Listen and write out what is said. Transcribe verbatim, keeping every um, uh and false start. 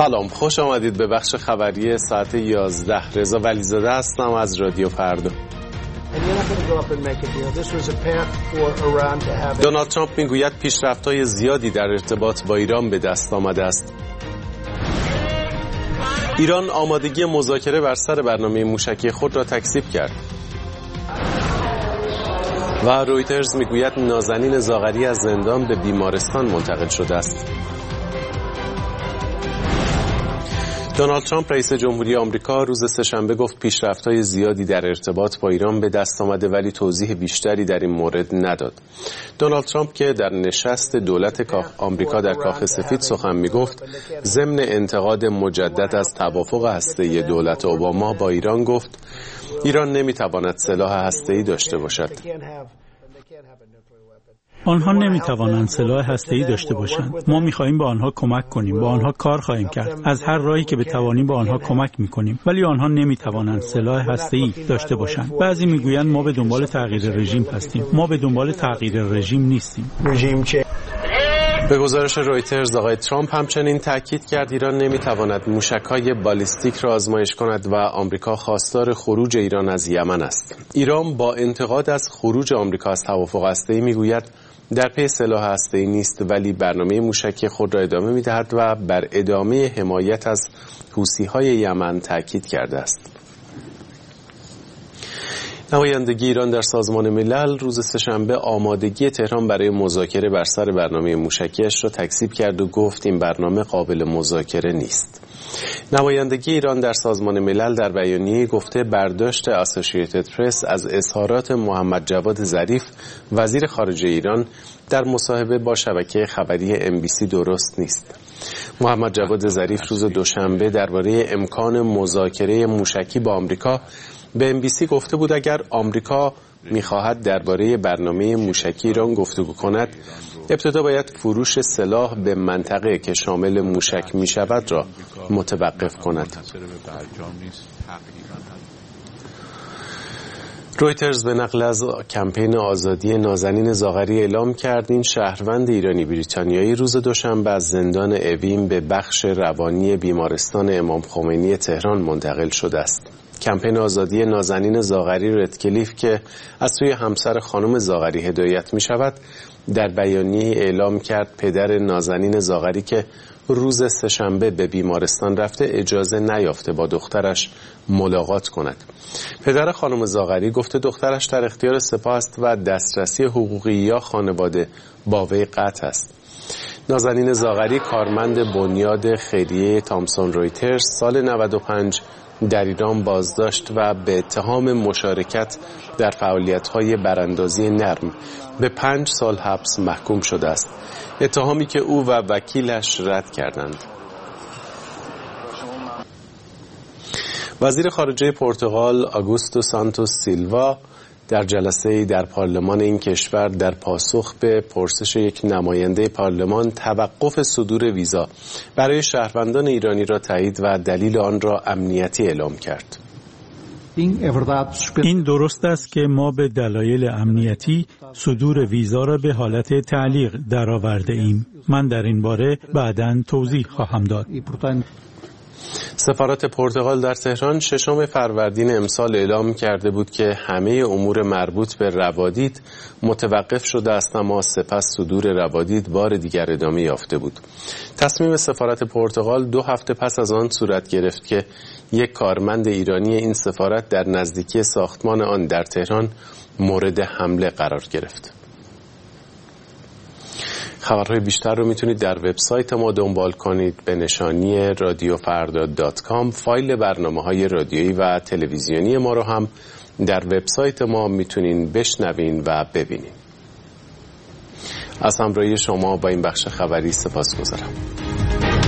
سلام، خوش آمدید به بخش خبری ساعت یازده. رضا ولیزاده هستم از رادیو فردا. دونالد ترامپ میگوید پیشرفت‌های زیادی در ارتباط با ایران به دست آمده است. ایران آمادگی مذاکره بر سر برنامه موشکی خود را تکذیب کرد. و رویترز میگوید نازنین زاغری از زندان به بیمارستان منتقل شده است. دونالد ترامپ رئیس جمهوری آمریکا روز سه‌شنبه گفت پیشرفت‌های زیادی در ارتباط با ایران به دست آمده، ولی توضیح بیشتری در این مورد نداد. دونالد ترامپ که در نشست دولت آمریکا در کاخ سفید سخن می‌گفت، ضمن انتقاد مجدد از توافق هسته‌ای دولت اوباما با ایران گفت ایران نمی‌تواند سلاح هسته‌ای داشته باشد. آنها نمیتوانند سلاح هسته‌ای داشته باشند. ما می‌خواهیم به آنها کمک کنیم، با آنها کار خواهیم کرد. از هر راهی که بتوانیم با آنها کمک می‌کنیم، ولی آنها نمیتوانند سلاح هسته‌ای داشته باشند. بعضی میگویند ما به دنبال تغییر رژیم هستیم. ما به دنبال تغییر رژیم نیستیم. به گزارش رویترز آقای ترامپ همچنین تاکید کرد ایران نمیتواند موشک‌های بالیستیک را آزمایش کند و آمریکا خواستار خروج ایران از یمن است. ایران با انتقاد از خروج آمریکا از توافق هسته‌ای میگوید در پی سلاح هسته‌ای نیست، ولی برنامه موشکی خود را ادامه می‌دهد و بر ادامه حمایت از حوثی‌های یمن تاکید کرده است. نمایندگی ایران در سازمان ملل روز سه‌شنبه آمادگی تهران برای مذاکره بر سر برنامه موشکی‌اش را تکذیب کرد و گفت این برنامه قابل مذاکره نیست. نمایندگی ایران در سازمان ملل در بیانیه گفته برداشت اسوسییتد پرس از اظهارات محمد جواد ظریف وزیر خارجه ایران در مصاحبه با شبکه خبری ام بی سی درست نیست. محمد جواد ظریف روز دوشنبه درباره امکان مذاکره موشکی با آمریکا به ام بی سی گفته بود اگر آمریکا می‌خواهد درباره برنامه موشکی ایران گفتگو کند، ابتدا باید فروش سلاح به منطقه که شامل موشک می‌شود را متوقف کند. رویترز به نقل از کمپین آزادی نازنین زاغری اعلام کرد این شهروند ایرانی بریتانیایی روز دوشنبه از زندان اوین به بخش روانی بیمارستان امام خمینی تهران منتقل شده است. کمپین آزادی نازنین زاغری ردکلیف که از سوی همسر خانم زاغری هدایت می شود در بیانیه اعلام کرد پدر نازنین زاغری که روز سه‌شنبه به بیمارستان رفته اجازه نیافته با دخترش ملاقات کند. پدر خانم زاغری گفته دخترش در اختیار سپاه است و دسترسی حقوقی یا خانواده با وی قطع است. نازنین زاغری کارمند بنیاد خیریه تامسون رویترز سال نود و پنج در ایران بازداشت و به اتهام مشارکت در فعالیت‌های براندازی نرم به پنج سال حبس محکوم شده است، اتهامی که او و وکیلش رد کردند. وزیر خارجه پرتغال آگوستو سانتوس سیلوا در جلسه‌ای در پارلمان این کشور در پاسخ به پرسش یک نماینده پارلمان توقف صدور ویزا برای شهروندان ایرانی را تایید و دلیل آن را امنیتی اعلام کرد. این درست است که ما به دلایل امنیتی صدور ویزا را به حالت تعلیق درآورده ایم. من در این باره بعداً توضیح خواهم داد. سفارت پرتغال در تهران ششم فروردین امسال اعلام کرده بود که همه امور مربوط به روادید متوقف شده است، اما سپس صدور روادید بار دیگر ادامه یافته بود. تصمیم سفارت پرتغال دو هفته پس از آن صورت گرفت که یک کارمند ایرانی این سفارت در نزدیکی ساختمان آن در تهران مورد حمله قرار گرفت. خبرهای بیشتر رو میتونید در وبسایت ما دنبال کنید به نشانی رادیو فردا دات کام. فایل برنامه‌های رادیویی و تلویزیونی ما رو هم در وبسایت ما میتونین بشنوین و ببینین. از همراهی شما با این بخش خبری سپاسگزارم.